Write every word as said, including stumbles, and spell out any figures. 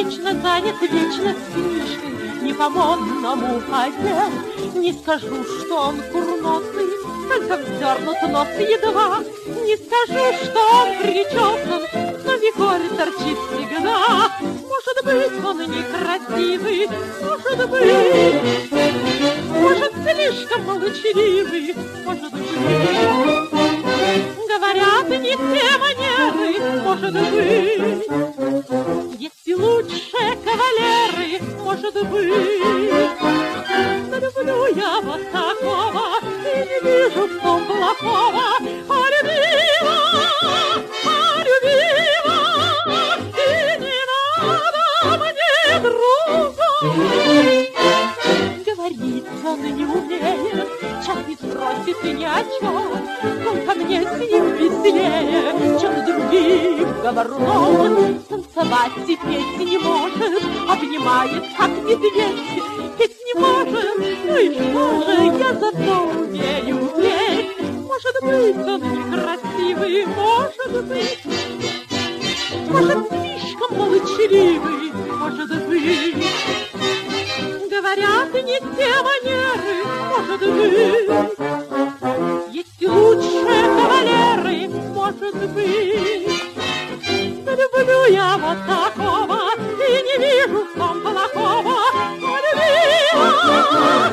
вечно занят, вечно с книжкой, не по-модному одет. Не скажу, что он курносый, только вздернут нос едва. Не скажу, что он причесан, но вихорь торчит всегда. Может быть, он некрасивый, может быть, может, слишком молчаливый, может быть, говорят, не те манеры, может быть, есть и лучшие кавалеры, может быть. Но люблю я вот такого и не вижу в том плохого. А любила, а любила, и не надо мне друга. Говорит он не умеет, час не спросит ни о чем. Только мне с ним веселее, чем с другим говоруном. Танцевать и петь не может, обнимает, как медведь. Петь не может, ну и что же, я зато умею петь. Может быть, он некрасивый, может быть, может, слишком молчаливый, может быть. Говорят, не те манеры, может быть, есть и лучшие кавалеры, может быть. Но люблю я вот такого и не вижу в том плохого. А любила,